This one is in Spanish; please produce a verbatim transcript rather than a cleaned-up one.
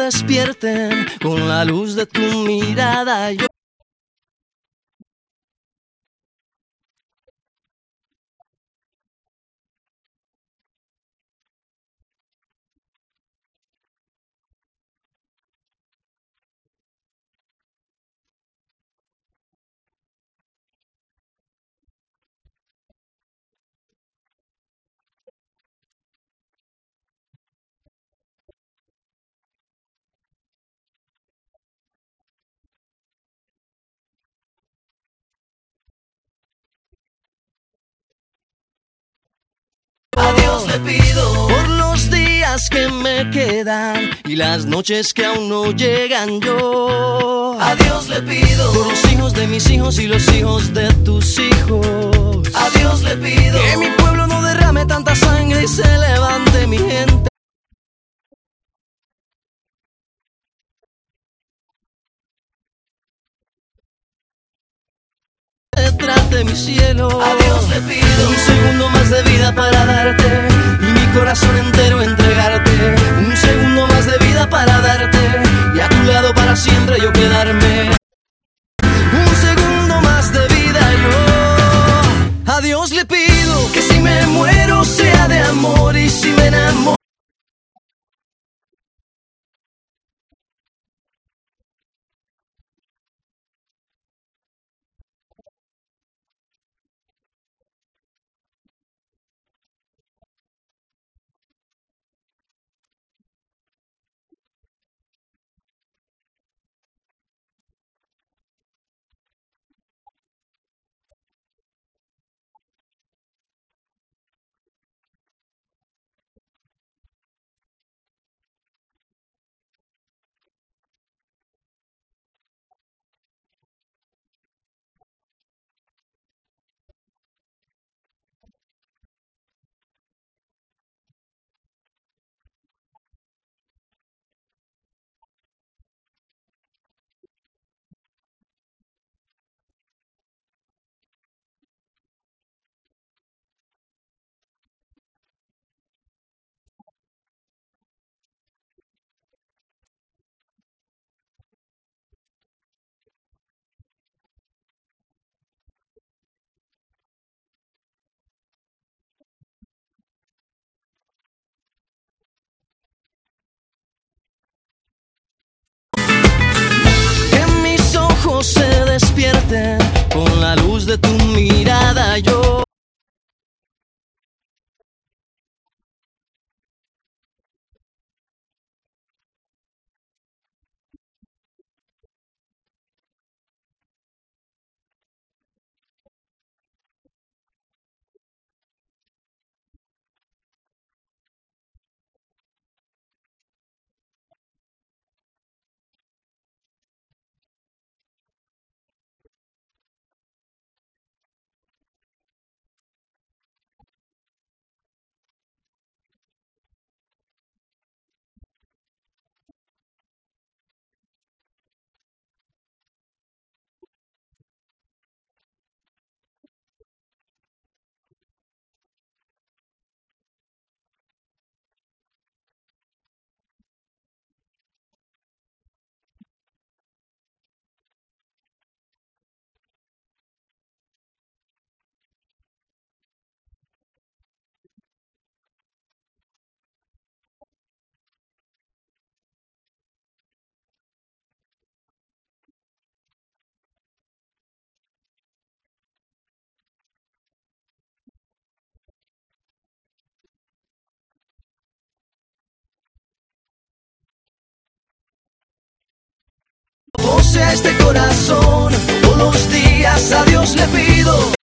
despierten con la luz de tu mirada. Yo a Dios le pido por los días que me quedan y las noches que aún no llegan. Yo a Dios le pido por los hijos de mis hijos y los hijos de tus hijos. A Dios le pido que mi pueblo no derrame tanta sangre y se levante mi gente. Detrás de mi cielo, a Dios le pido un segundo más de vida para darte y mi corazón entero entregarte. Un segundo más de vida para darte y a tu lado para siempre yo quedarme. Un segundo más de vida yo a Dios le pido que si me muero sea de amor y si me enamoro se despierten con la luz de tu mirada. Yo sea este corazón, todos los días a Dios le pido